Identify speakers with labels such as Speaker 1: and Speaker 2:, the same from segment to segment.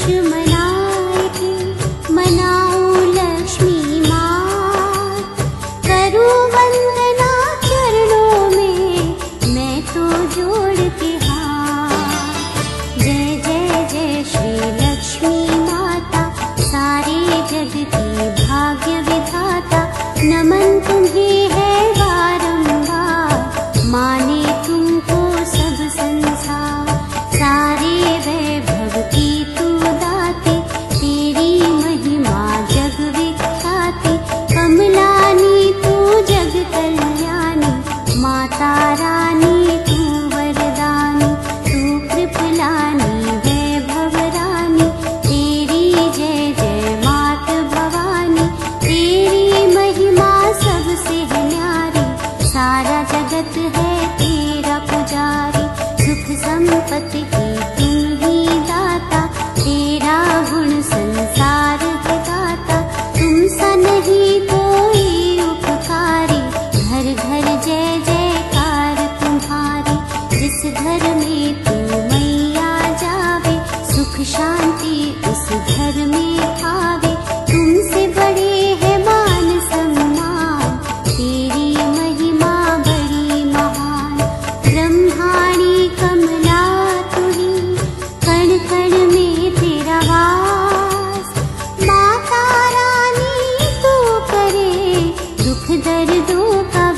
Speaker 1: मनाए थे, मनाऊं लक्ष्मी माँ, करूं वंदना चरणों में मैं तो जोड़ के हाथ। जय जय जय श्री लक्ष्मी माता, सारे जग की भाग्य विधाता, नमन तुम्हें है बारंबार, माने तुमको सब संसार। सारे वैभव की तू दाते, तेरी महिमा जग विख्याति, कमलानी तू जग कल्याणी, माता रानी तू वरदानी, तू कृपलानी वैभव रानी, तेरी जय जय मात भवानी, तेरी महिमा सबसे है न्यारी, सारा जगत है तेरा पुजारी, सुख संपत्ति की तुम ही दाता, तेरा गुण संसार है गाता, तुम सा नहीं कोई उपकारी, घर घर जय जयकार तुम्हारी। जिस घर में तू मैया जावे, सुख शांति उस घर में आवे, तुमसे बड़े है मान सम्मान, तेरी महिमा बड़ी महान। ब्रह्माणी कमला तुही, कण कण में तेरा वास, माता रानी तू करे दुख दर्दों का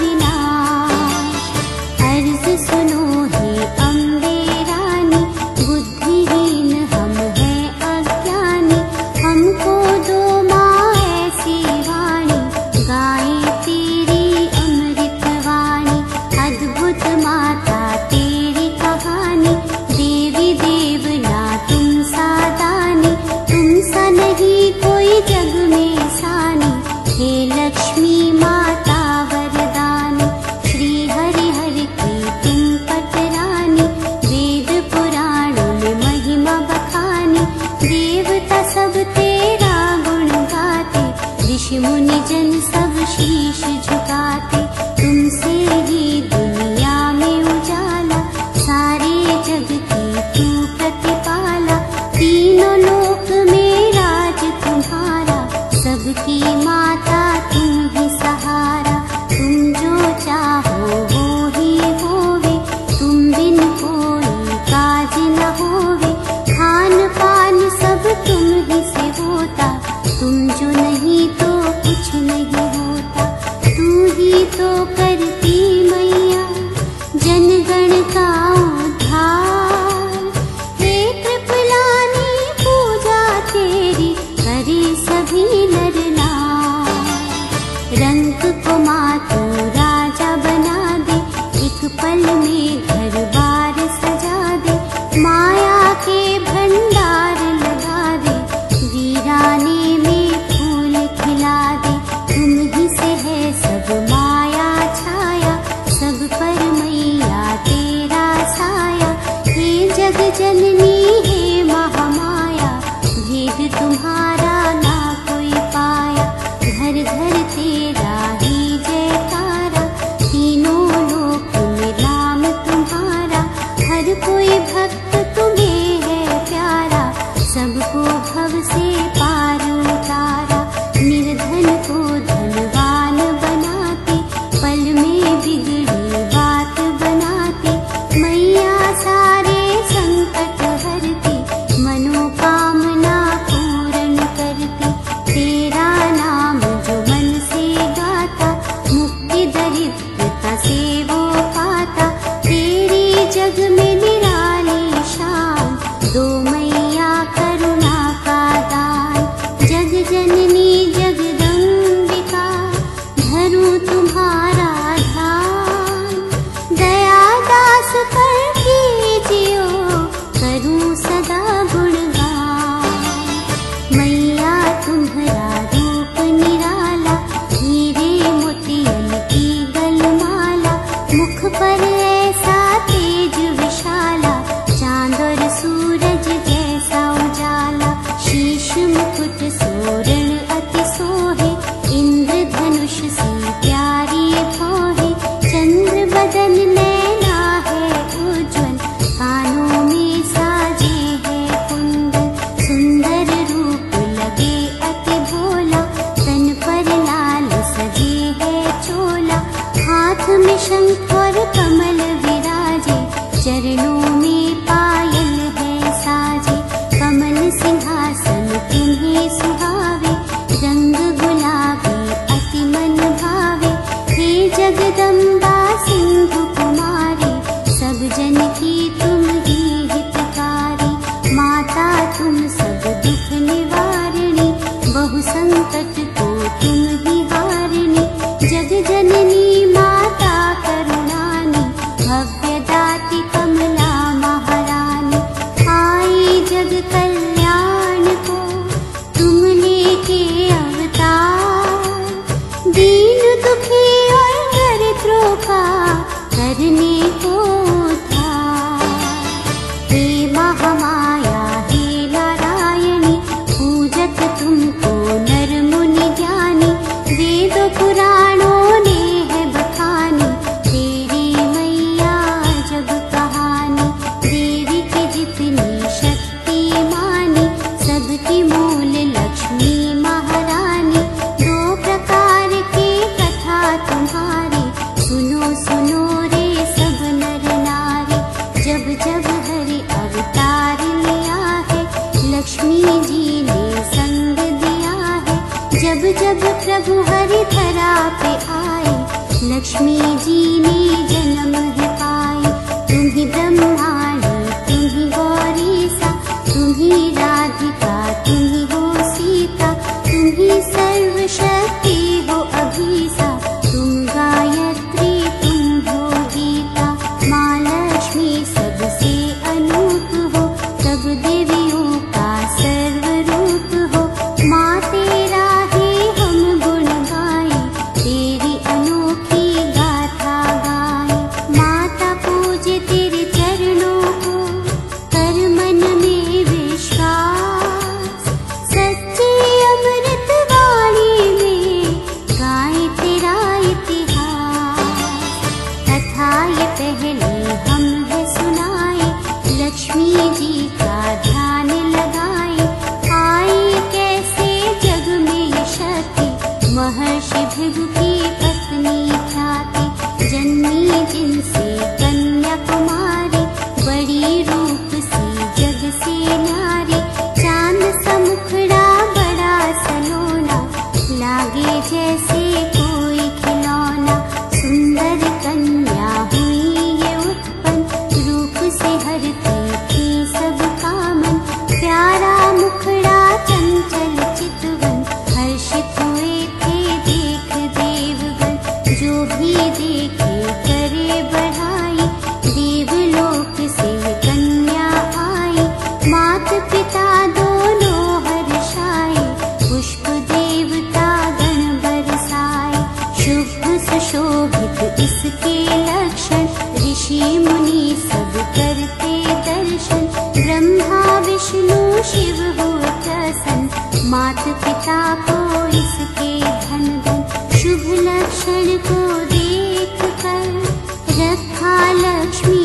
Speaker 1: विनाश। अर्ज सुनो हे अम्बे रानी, बुद्धिहीन हम हैं अज्ञानी, हमको दो माँ ऐसी वाणी, गाएं तेरी अमृत वाणी। अद्भुत माता तेरी कहानी, देवी देवना तुम सादानी, तुम सा नहीं कोई जग में सानी, हे लक्ष्मी माता वरदानी। श्री हरि हरि की तुम पटरानी, वेद पुराणों में महिमा बखानी, देवता सब तेरा गुण गाते, ऋषि मुनि जन सब शीश झुकाते, तुमसे ही दुनिया में उजाला, सारे जग की तू प्रतिपाला, तीनों लोक में राज तुम्हारा, सबकी माता तुम ही सहारा। तुम जो चाहो वो ही होवे, तुम बिन कोई काज न होवे, खान पान सब तुम ही से होता, तुम जो नहीं तो कुछ नहीं होता। तू ही तो करती मैया जनगण का उद्धार, हे कृपलानी पूजा तेरी करे सभी नर नार। रंग को माँ तू राजा बना दे, एक पल में घर बार सजा दे, माया के भंडार लगा दे, वीराने में फूल खिला दे, तुम ही से है सब माया छाया, सब पर मैया तेरा साया। हे जग जननी हे महामाया, भेद तुम्हारा ना कोई पाया, घर घर तेरा ही जयकारा, लक्ष्मी जी ने संग दिया है। जब जब प्रभु हरि धरा पे आए, लक्ष्मी जी ने जन्म है पाई। तुम ही ब्रह्माणी, तुम ही गौरी सा, तुम ही राधिका, तुम ही हो सीता, तुम ही सर्वशक्ति हो अभीसा। तुम गायत्री, तुम हो गीता, माँ लक्ष्मी सबसे अनूप हो, सब देवियों का सर्वरूप हो। माँ तेरा ही हम गुण गाएं, तेरी अनोखी गाथा गाएं। माता पूजे तेरे चरणों को, कर मन में विश्वास। सच्ची अमृत वाणी में गाएं तेरा इतिहास। कथा ये पहले हम है सुनाए, लक्ष्मी जी का ध्यान लगाए। आई कैसे जग में ये शक्ति, महर्षि भृगु की पत्नी ख्याति। जन्मी जिनसे कन्या कुमारी, बड़ी रूप सी जग से न्यारी। चांद सा मुखड़ा बड़ा सलोना, लागे जैसे कोई खिलौना। सुंदर कन्या हुई ये उत्पन्न, रूप से हरती थी सब कामन। प्यारा मुखड़ा चंचल चितवन, हर्षित हुए थे देख देवगण। जो भी देखे करे बढ़ाई, देवलोक से कन्या आई। मात पिता दोनों हर्षाए, पुष्प देवता गण बरसाए। शुभ सुशोभित इसके लक्षण, ऋषि मुनि सब करते दर्शन। ब्रह्मा विष्णु शिव हुए प्रसन्न, मात पिता को इसके धन धन। शुभ लक्षण को देख कर रखा लक्ष्मी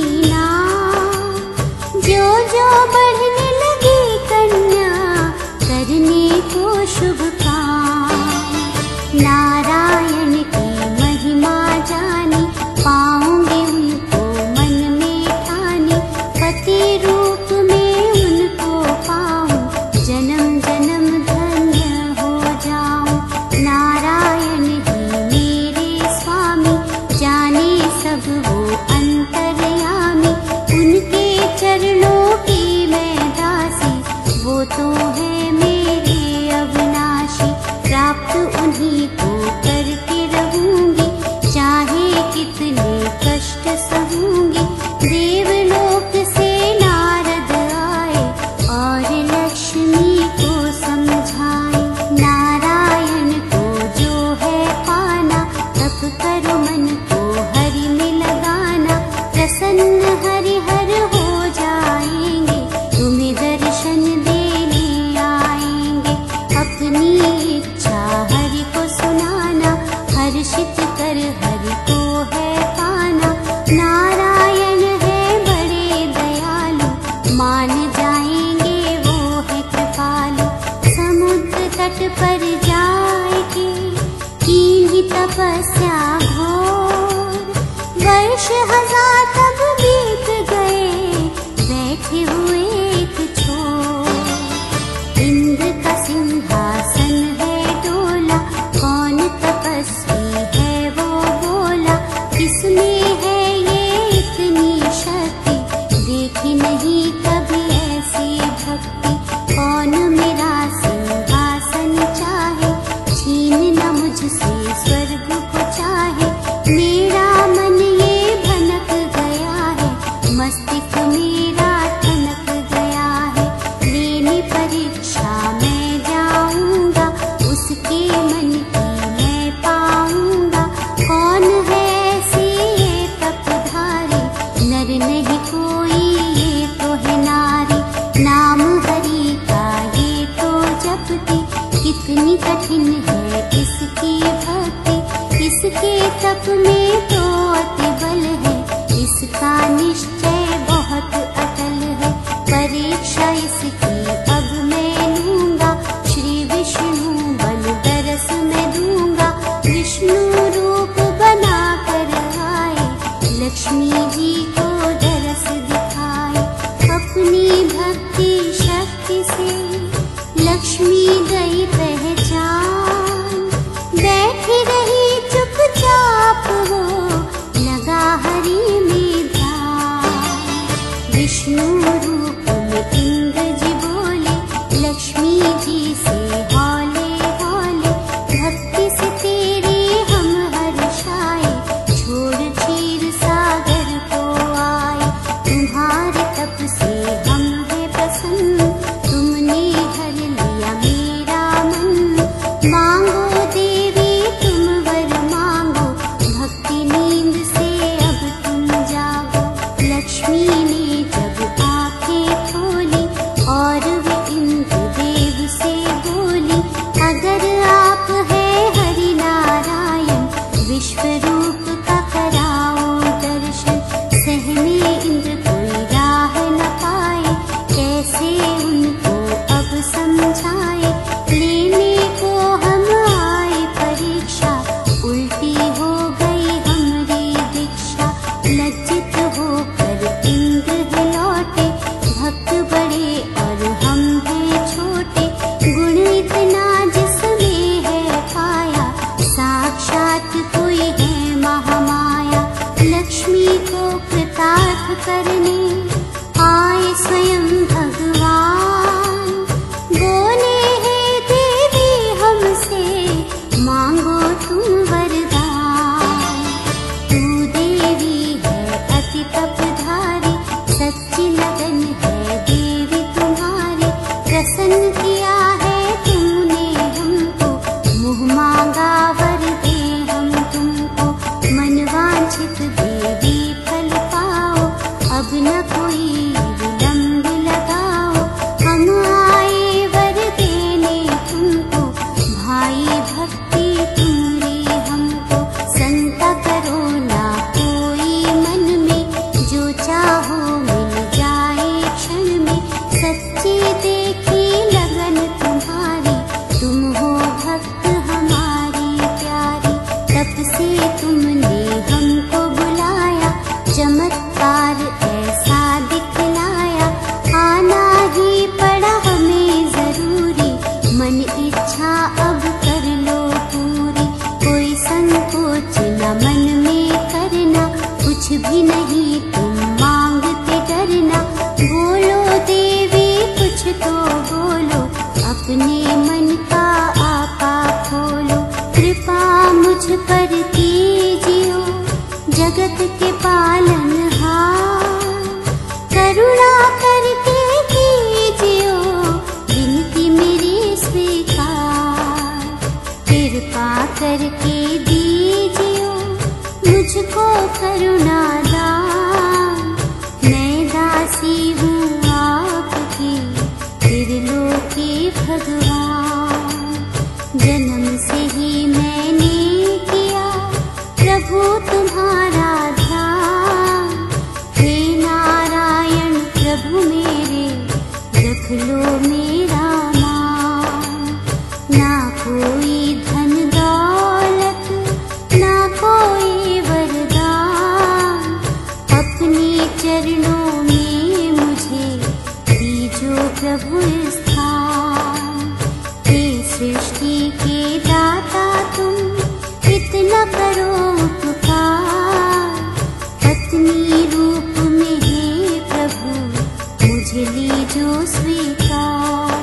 Speaker 1: नाम। जो जो बढ़ने लगी कन्या, करने को शुभ काम। नारायण की महिमा जानी, पाऊंगे उनको मन में ठानी। पति रूप में उनको पाऊं, जन्म जन्म धन्य हो जाऊं। नारायण ही मेरे स्वामी, जाने सब वो अंतर्यामी। उनके चरणों की मैं दासी, वो तो है मेरे अविनाशी। प्राप्त उन्हीं को करके रहूंगी, चाहे कितने कष्ट सहूंगी। देवलोक से नारद आए, और लक्ष्मी को समझाए। नारायण को जो है पाना, तप करो मन को हरि में लगाना। प्रसन्न हरि हर हो जाएंगे, तुम्हें दर्शन देने आएंगे। अपनी इच्छा हरि को सुनाना, हर्षित कर हरि को है पाना। नारायण है बड़े दयालु, मान जाएंगे वो है कृपालु। समुद्र तट पर जाएगी, की तपस्या घोर। वर्ष हजार तब बीत गए, बैठे हुए एक छोर। इंद्र का सिंहासन है डोला, कौन तपस्वी है वो बोला। किसमें है ये इतनी शक्ति, देखी नहीं कभी ऐसी भक्ति। कौन मेरा सिंहासन चाहे, छीन न मुझसे स्वर्ग को चाहे। मेरा मन ये भनक गया है, मस्तिष्क मेरा ठनक गया है। लेने परीक्षा मैं जाऊंगा, उसके मन की मैं पाऊंगा। कौन है ऐसे ये तपधारी, नर नहीं कोई ये तो है नारी। नाम हरि का ये तो जपती, कितनी कठिन है इसकी भक्ति। इसके तप में तो अति बल है, इसका निश्चय बहुत अटल है। परीक्षा इसकी अब मैं लूंगा, श्री विष्णु बल दरस मैं दूंगा। विष्णु रूप बना कर आए, लक्ष्मी जी को दरस दिखाए। अपनी भक्ति शक्ति से लक्ष्मी गई पहचान। बैठी रही चुपचाप वो, लगा हरि में ध्यान। विष्णु रूप में इंद्र जी बोले, लक्ष्मी जी से हौले हौले, भक्ति से तेरी हम हर्षाए। छोड़ क्षीर सागर को आए, तुम्हारे तप से हम हैं प्रसन्न। तुमने हर लिया मेरा मन, मांगो देवी तुम वर मांगो। भक्ति नींद से अब तुम जागो। लक्ष्मी ने जब आंखें खोली और वे इंद्र देव से बोली, अगर आप है हरि नारायण, विश्व रूप का कराओ दर्शन। सहमे इंद्र कोई राह न पाए, कैसे उनको अब समझाए। लेने को हम आए परीक्षा, उल्टी हो गई हमारी दीक्षा। लज्जित होकर इंद्र लौटे, भक्त बड़े और हम हैं छोटे। गुण इतना जिसमें है पाया, साक्षात कोई है महामाया। लक्ष्मी को कृतार्थ करने आए स्वयं भगवान। बोले हैं देवी हमसे, मांगो तुम वरदान। तू देवी है अति तपधारी, सच्ची लगन है देवी तुम्हारी। प्रसन्न किया है तुमने हमको, मुँह मांगा वर दे हम तुमको। मनवांछित देवी फल पाओ, अब न कोई विलंब लगाओ। हम आए वर देने तुमको, भाई भक्ति तुम्हारी हमको। संता करो ना कोई मन में, जो चाहो मिल जाए क्षण में। सच्ची देखी लगन तुम्हारी, तुम हो भक्त हमारी प्यारी। तब से तुमने हमको बुलाया, चमत्कार ऐसा दिखलाया। आना ही पड़ा हमें जरूरी, मन इच्छा अब कर लो पूरी। कोई संकोच न मन में करना, कुछ भी नहीं तुम मांगते डरना। बोलो देवी कुछ तो बोलो, अपने मन का आपा खोलो। कृपा मुझ पर कीजियो, जगत के पालनहार। करुणा करके कीजियो, विनती मेरी स्वीकार। कृपा करके दीजियो मुझको करुणा दान। मैं दासी हूँ आपकी, त्रिलोकी भगवान। जन्म से ही मैंने किया प्रभु तुम्हारा ध्यान। हे नारायण प्रभु मेरे, रख लो मेरा मान। ना कोई धन दौलत, ना कोई वरदान। अपने चरणों में मुझे दीजो प्रभु स्थान। हे सृष्टि के दाता तुम, इतना करो उपकार। पत्नी रूप में हे प्रभु, मुझे लीजो स्वीकार।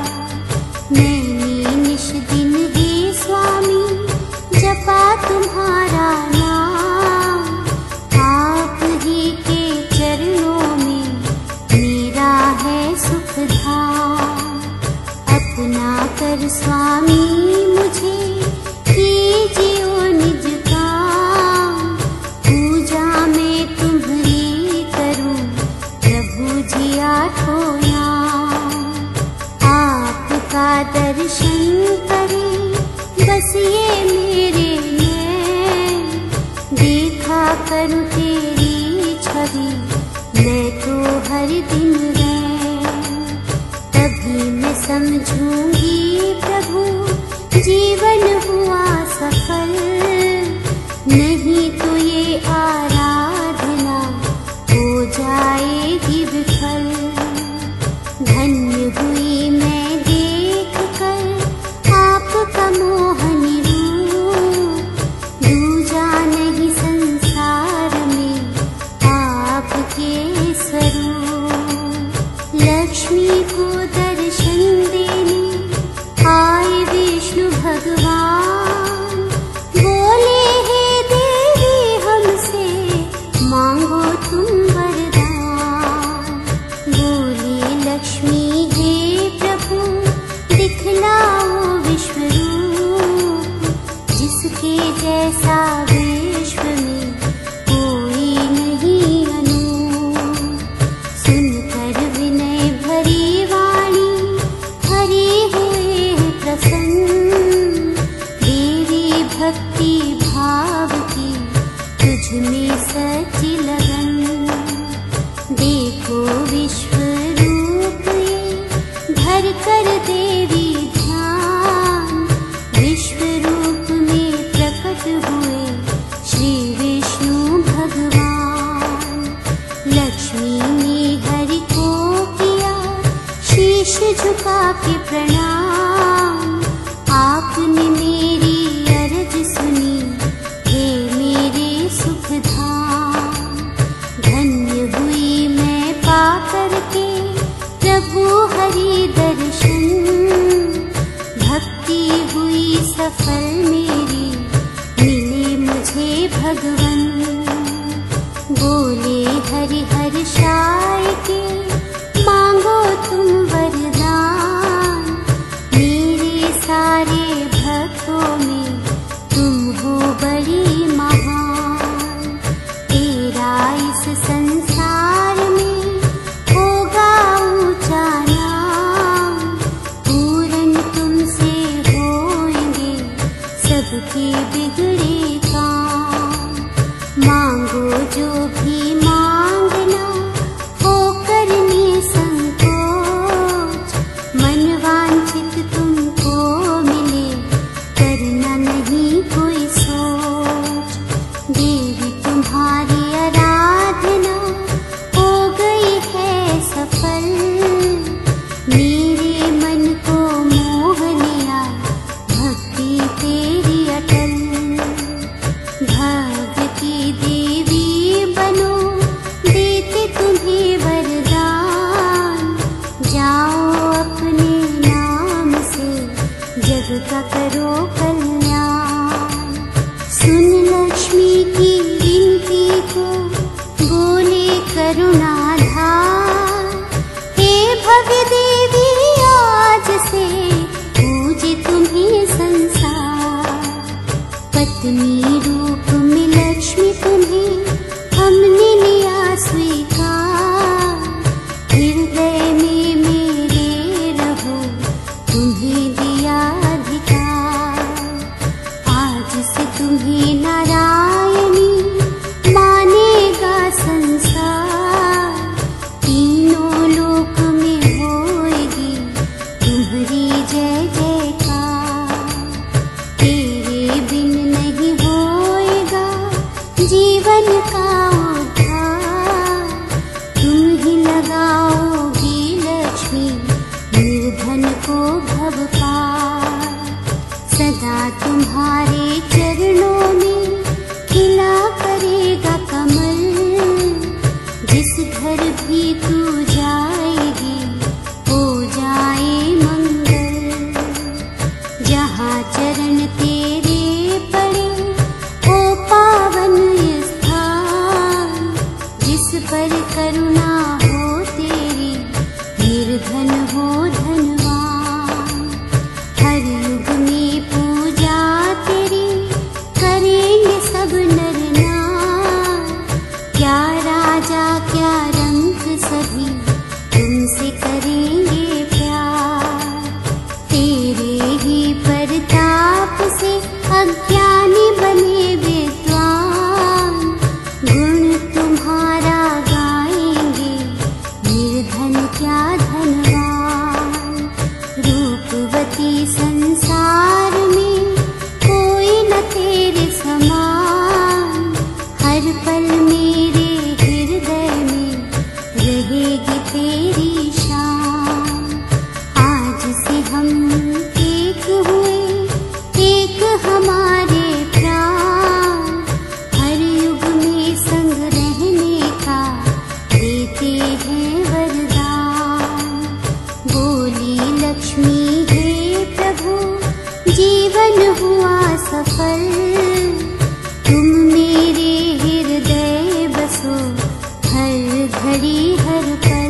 Speaker 1: मैंने निश दिन हे स्वामी, जपा तुम्हारा नाम। आप ही के चरणों में मेरा है सुख धाम। अपना कर स्वामी मुझे, कीजियो निज काम। पूजा में तुम्हारी करूं प्रभु जी आठों याम। आपका दर्शन करें बस ये मेरे नैन। देखा करूं तेरी छवि, मैं तो हर दिन रैन। तभी मैं समझूंगी प्रभु, जीवन हुआ सफल। नहीं तो ये आराधना हो जाएगी विफल। धन्य हुई मैं जैसा विश्व में कोई नहीं अनूप। सुनकर विनय भरी वाणी हरे हुए प्रसन्न। देवी भक्ति भाव की तुझ में सच्ची लगन। देखो विश्व रूप ये धर कर देवी ध्यान। विश्व रूप में प्रकट हुए श्री विष्णु भगवान। लक्ष्मी ने हरि को किया शीश झुका के प्रणाम। आपने मेरी अर्ज सुनी हे मेरे सुख धाम। धन्य हुई मैं पाकर के प्रभु हरि दर्शन। भक्ति हुई सफल मेरी मिले मुझे भगवन। बोले हरि हर्षाय के मांगो तुम वरदान। मेरे सारे भक्तों में तुम हो बड़ी महान। तेरा इस संसार में होगा ऊंचा नाम। पूरन तुमसे होंगे सबके बिगड़े काम। मांगो जो भी मांगना हो करने संकोच। मन वांछित तुमको मिले करना नहीं कोई सोच। देवी तुम्हारी आराधना हो गई है सफल। मेरे मन को मोह लिया भक्ति तेरी अटल। भाग्य की देवी बनो देते तुम्हें वरदान। जाओ अपने नाम से जग का करो कल्याण। सुन लक्ष्मी की विनती को बोले करुणाधार। हे भव्य देवी आज से पूजे तुम्हें संसार। पत्नी रूप में लक्ष्मी तुम्हें हमने लिया स्वीकार। हृदय में मेरे रहो तुम्हें दिया अधिकार। आज से तुम्हें नारायणी मानेगा संसार। तीनों लोक में होएगी तुम्हारी जय जयकार। तेरे बिन नहीं होएगा जीवन का उद्धार। तुम ही लगाओगी लक्ष्मी निर्धन को भव पार। सदा तुम्हारे चरणों में खिला करेगा कमल। जिस घर भी तू जाएगी हो जाए मंगल। जहाँ चरण तेरे पड़े हो पावन स्थान। जिस पर करुणा हो तेरी निर्धन हो धनवान। हर युग में पूजा तेरी करेंगे सब नर नार। क्या राजा क्या रंक सभी तुमसे करेंगे प्यार। तेरे ही प्रताप से अज्ञानी बने विद्वान। गुण तुम्हारा गाएंगे निर्धन क्या धनवान। रूपवती संसार में कोई न तेरे समान। हर पल मेरे हृदय में रहेगी तेरी शान। आज से हम एक हुए एक हमारे प्राण। हर युग में संग रहने का देते हैं वरदान। बोली लक्ष्मी हे प्रभु जीवन हुआ सफल। तुम मेरे हृदय बसो हर घड़ी हर पल।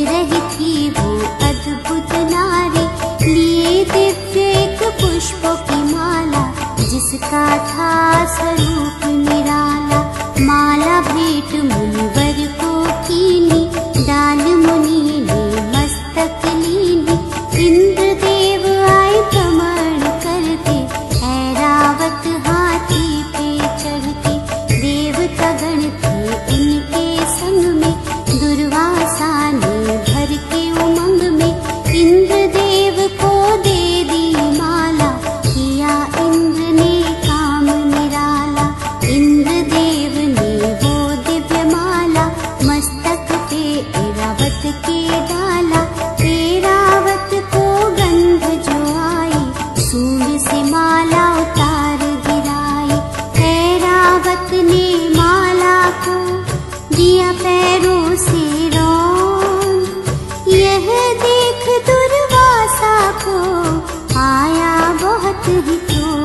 Speaker 1: रही थी वो अद्भुत नारी, लिए दिव्य एक पुष्पों की माला, जिसका था स्वरूप निराला। माला भेंट मुनिवर को कीनी, डाल मुनि ने मस्तक लीनी। इंद्रदेव आए भ्रमण करते, ऐरावत हाथी पे चढ़ते। देवता गण थे उनके संग में, दुर्वासा ने भर के उमंग में इंद्रदेव को दे दी माला, किया इंद्र ने काम निराला। इंद्रदेव ने वो दिव्य माला मस्तक पे ऐरावत के डाला। ऐरावत को गंध जो आई, सूंड से माला उतार गिराई। ऐरावत ने माला को दिया पैरों से रौन, यह देख दुर्वासा को आया बहुत ही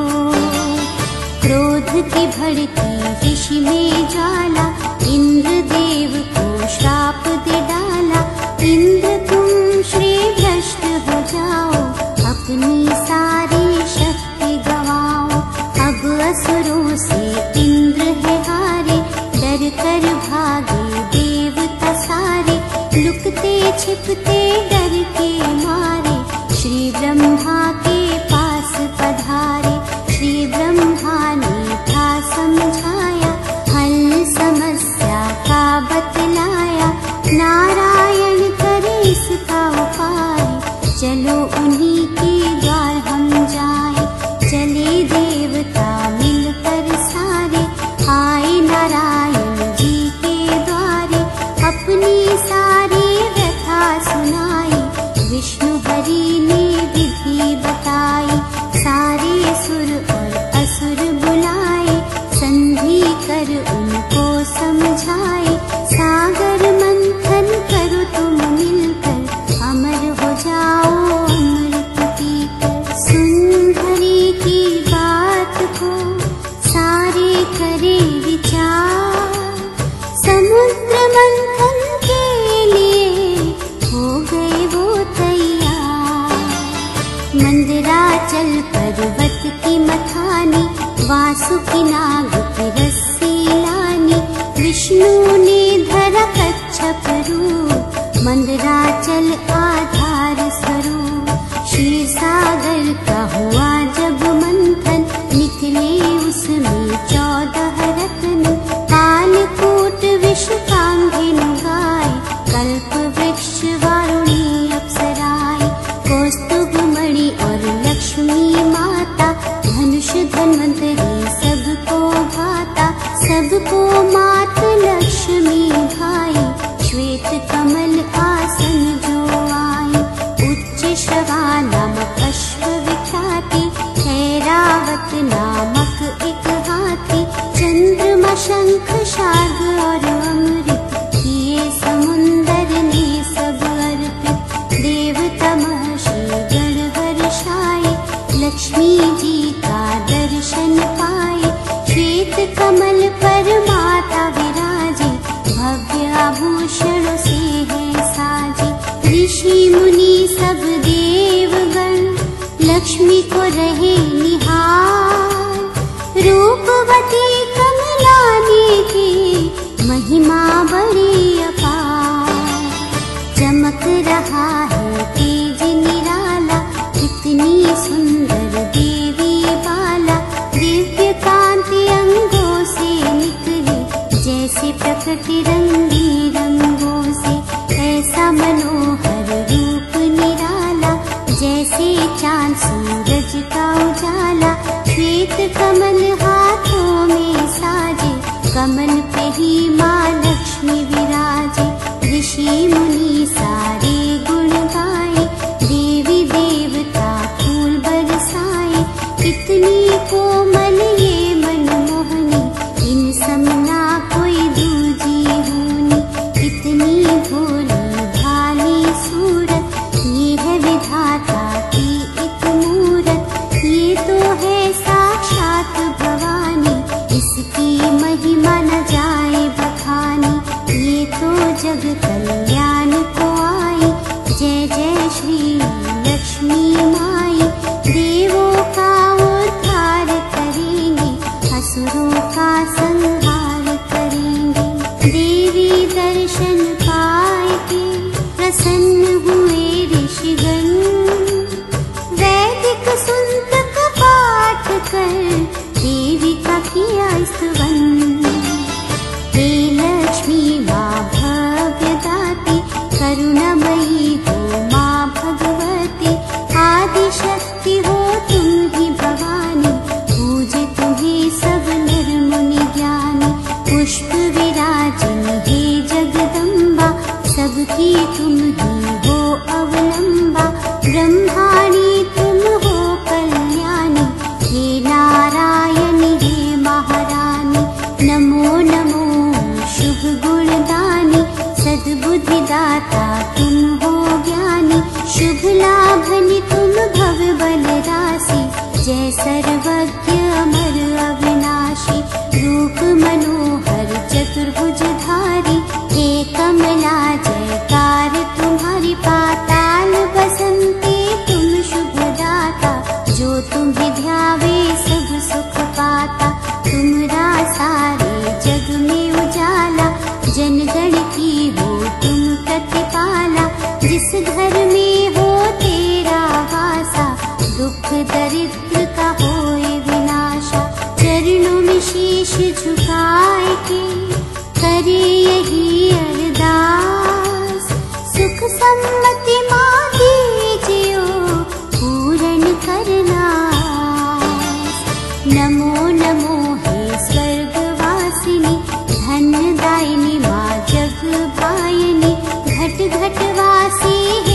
Speaker 1: क्रोध की भड़की ऋषि में ज्वाला, इंद्रदेव को श्राप दे डाला। इंद्र तुम श्री भ्रष्ट हो जाओ, अपनी सारी शक्ति गवाओ। अब असुरों से इंद्र है हारे, डर कर भागे देवता सारे। लुकते छिपते डर के मारे, श्री ब्रह्मा के पास पधारे। श्री ब्रह्मा ने था समझाया, हल समस्या का बतलाया। नारायण करे इसका उपाय, चलो उन्हीं के द्वार हम जाए। चले देवता मिलकर सारे, आए नारायण जी के द्वारे। अपनी सारी व्यथा सुनाई, विष्णु हरि ने विधि बताई। सारे सुर और असुर बुलाए, संधि कर उनको समझाए। सागर मंथन करो तुम मिलकर, अमर हो जाओ अमृत पीकर। सुंदरी की बात को सारे करे विचार, समुद्र मंथन के लिए हो गए वो तैयार। मंदराचल पर्वत की मथानी, वासुकी नाग की रस्सी लानी। विष्णु ने धरा कच्छप रूप, मंदराचल आधार स्वरूप। क्षीर सागर का हुआ जब मंथन, निकले उसमें 14 रत्न। कालकूट विष कांधेनु गाय, कल्प वृक्ष वारुणी अप्सराएं। कौस्तुभ मणि और लक्ष्मी माता, धनुष धन्वंतरी सबको भाता। सबको मात लक्ष्मी भाई, श्वेत कमल आसन जो आई। उच्च श्रवा नामक अश्व विख्याति, ऐरावत नामक एक हाथी। चंद्रमा शंख शार्ग और अमृत, किए समुंदर ने सब अर्पित। देवता महर्षि गण हर्षाए, लक्ष्मी जी का दर्शन पाए। श्वेत कमल पर माता विराजे, भव्य आभूषणों से है साजे। ऋषि मुनि सब देवगण, लक्ष्मी को रहे निहार। रूपवती कमलानी की महिमा बड़ी अपार। चमक रहा है तेज निराला, कितनी सुंदर देवी बाला। दिव्य कांति अंगों से निकले, जैसे प्रकृति रंगी रंगों से। ऐसा मनोहर रूप निराला, जैसे चांद सूरज का उजाला। श्वेत कमल हाथों में साजे, कमल पे ही माँ लक्ष्मी विराजे। ऋषि मुनि सारे गुण गाए, देवी देवता फूल बरसाए। कितनी कोमल ये मनमोहनी, इन समना कोई दूजी होनी। कितनी भोली भाली सूरत, ये है विधाता की एक मूरत। ये तो है साक्षात भवानी, इसकी महिमा न जाए बखानी। ये तो जग कल्याण करुणामयी हो माँ भगवती, आदिशक्ति हो तुम ही भवानी, पूजे तुम्हें सब नर मुनि ज्ञानी। पुष्प विराजिनी हे जगदम्बा, सबकी तुम ही हो अवलंबा। ब्रह्माणी तुम हो कल्याणी, हे नारायणी हे महारानी। नमो नमो शुभ गुणदानी, सद्बुद्धिदाता तुम हो ज्ञानी। शुभ लाभनि तुम भव बल राशि, जय सर्वज्ञ अमर अविनाशी। रूप मनोहर चतुर्भुजधारी, हे कमला जयकार तुम्हारी। पाताल बसंती तुम शुभदाता, जो तुम्हें ध्यावे सब सुख पाता। तुमरा सारे जग में उजाला, जनगण की हो तुम प्रतिपाला। जिस घर में हो तेरा वासा, दुख दरिद्र का होए विनाशा। चरणों में शीश झुकाए के करे यही अरदास, सुख सम्मति माँ दीजियो पूर्ण करना। नमो नमो हे स्वर्गवासिनी, धन्यदायिनी माँ जग भायिनी। घट घट वासी हे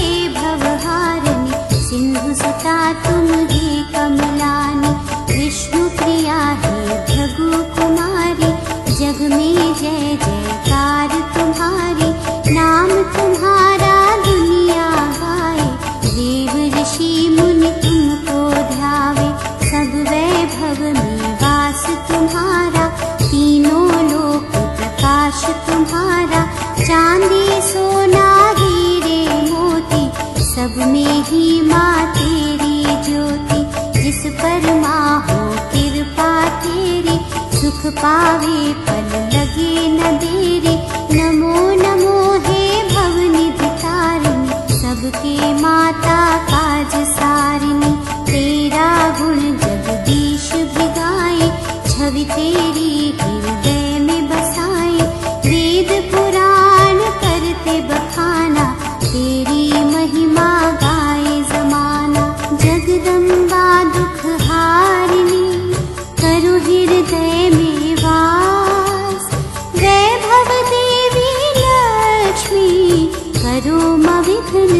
Speaker 1: भवहारिणी, सिंधु सुता तुम हे कमलानी। विष्णु प्रिया हे भृगु कुमारी, जग में जय जयकार तुम्हारी। नाम तुम्हारा दुनिया गाए, देव ऋषि मुनि तुमको ध्यावे। सब वैभव में वास तुम्हारा, तीनों लोक प्रकाश तुम्हारा। चांदी सोना हीरे मोती, सब में ही माँ तेरी ज्योति। जिस पर माँ हो कृपा तेरी, सुख पावे फल लगे न देरी। नमो नमो हे भवनिधि तारिणी, सबके माता काज सारिणी। तेरा गुण जगदीश भी गाए, छवि तेरी हृदय में बसाए। वेद पुराण करते बखाना, तेरी महिमा गाए जमाना। जगदम्बा दुख हारिणी, करो हृदय में वास। वैभव देवी लक्ष्मी, करो मविघ्न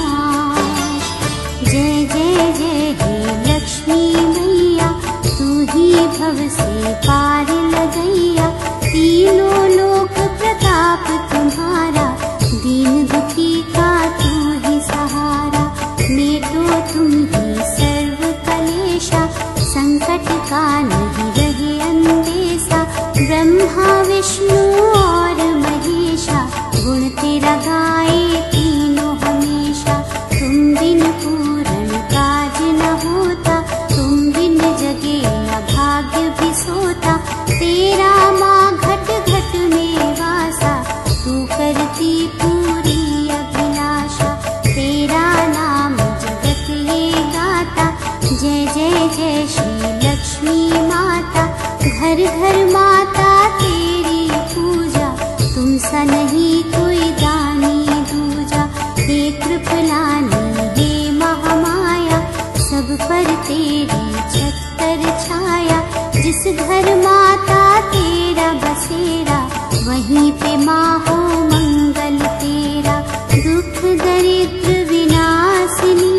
Speaker 1: विनाश। जय जय जय हे लक्ष्मी मैया, तू ही भव से पार लगैया। तीनों लोक प्रताप तुम्हारा, दीन दुखी का तू ही सहारा। मेटो तुम ही सर्व कलेशा, संकट का नहीं रहे अंदेशा। ब्रह्मा विष्णु और महेशा, गुण तेरा गाए तीनों हमेशा। तुम बिन पूर्ण काज न होता, तुम बिन जगे न भाग्य भी सोता। तेरा माँ घट घट में वासा, तू करती पूरी अभिलाषा। तेरा नाम जगत ये गाता, जय जय जय श्री लक्ष्मी माता। घर घर माता तेरी पूजा, तुम सा नहीं कोई दानी दूजा। हे कृपलानी हे महामाया, सब पर तेरी छत्र छाया। जिस घर माता तेरा बसेरा, वहीं पे माँ हो मंगल तेरा। दुख दरिद्र विनाशिनी,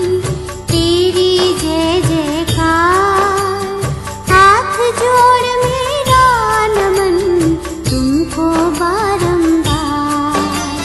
Speaker 1: तेरी जय जयकार। हाथ जोड़ मेरा नमन, तुमको बारंबार।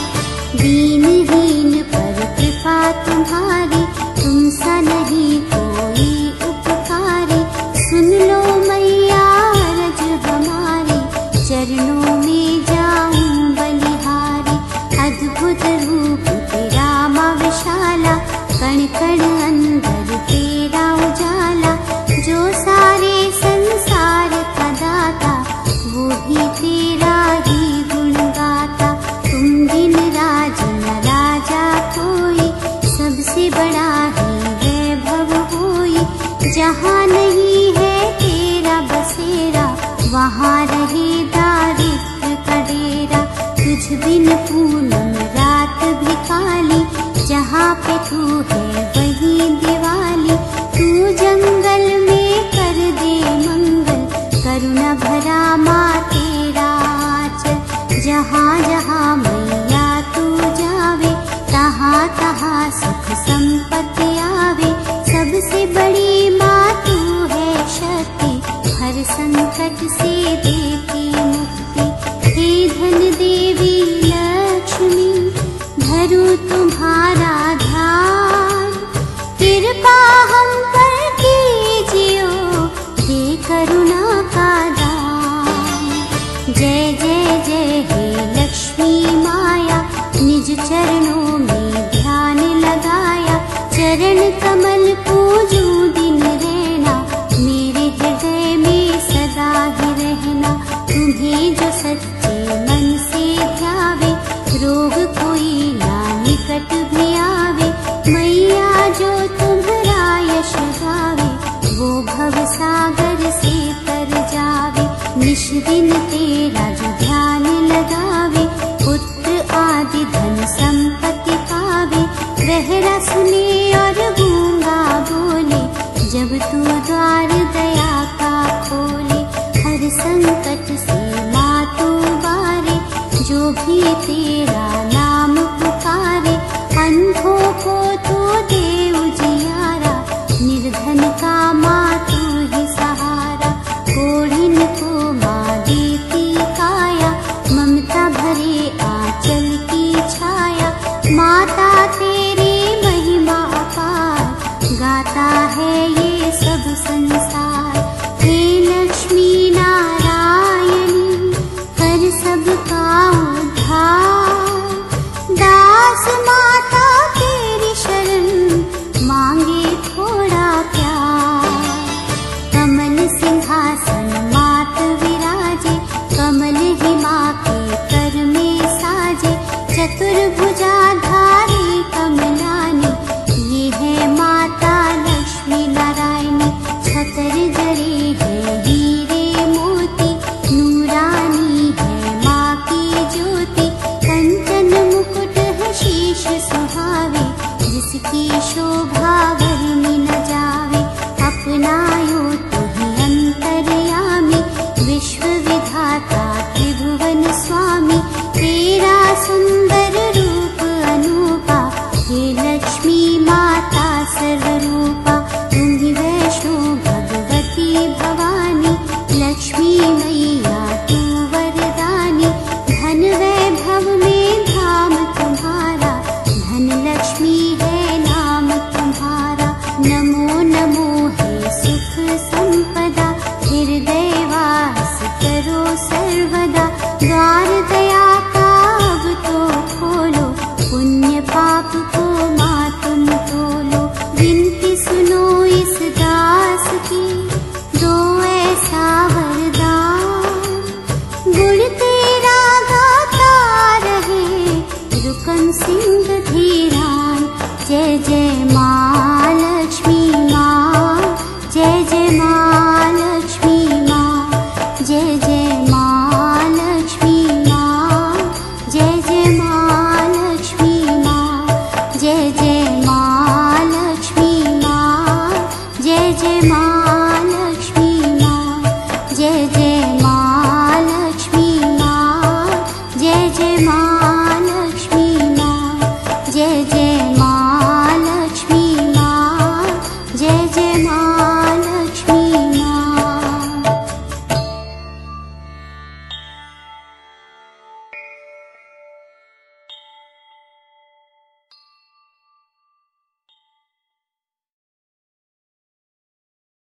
Speaker 1: दीनहीन पर कृपा तुम्हारी, तुम सा नहीं कोई उपकारी। सुन लो मैया अरज हमारी, चरणों में जाऊं बलिहारी। अद्भुत रूप तेरा माँ विशाला, कण कण अंदर तेरा उजाला। जो सारे संसार का दाता, वो ही तेरा ही गुण गाता। तुम बिन राज न राजा कोई, सबसे बड़ा ही वैभव होई। जहाँ नहीं है तेरा बसेरा, वहाँ रहे दारिद्र का डेरा। तुझ बिन पूनम रात भी वाली, जहाँ पे तू है वहीं दिवाली। तू जंगल में कर दे मंगल, करुणा भरा माँ तेरा आंचल। जहाँ जहाँ मैया तू जावे, तहाँ तहाँ सुख संपत्ति आवे। सबसे बड़ी माँ तू है शक्ति, हर संकट से देती मुक्ति। हे धन देवी लक्ष्मी, धरू तुम्हारा ध्यान, कृपा हम पर कीजियो, हे करुणा का दान। जय जय जय हे लक्ष्मी माया, निज चरणों में ध्यान लगाया। चरण कमल पूजूं दिन रहना, मेरे हृदय में सदा ही रहना। तुम्हें जो सच्चे मन से ध्यावे, रोग कोई ना निकट भी आवे। मैया जो तुम्हारा यश गावे, वो भव सागर से तर जावे। निश दिन तेरा जो ध्यान लगावे, पुत्र आदि धन संपत्ति पावे। बहरा सुने और गूंगा बोले, जब तू द्वार दया का खोले। हर संकट से माँ तू बारे, जो भी तेरा नाम पुकारे। अंधों को तो दे उजियारा, निर्धन का माँ तू ही सहारा। कोढ़िन को माँ देती काया, ममता भरे आंचल की छाया। माता तेरी महिमा अपार, गाता है ये सब संसार। हे लक्ष्मी नारायणी, कर सबका उद्धार। दास माता तेरी शरण, मांगे थोड़ा प्यार। कमल सिंहासन मात विराजे, कमल ही माँ के कर में साजे। चतुर्भुजा धारी कमलानी, ये है माता लक्ष्मी नारायणी। छतर जड़े है हीरे मोती, नूरानी है माँ की ज्योति। कंचन मुकुट है शीश सुहावे, जिसकी शोभा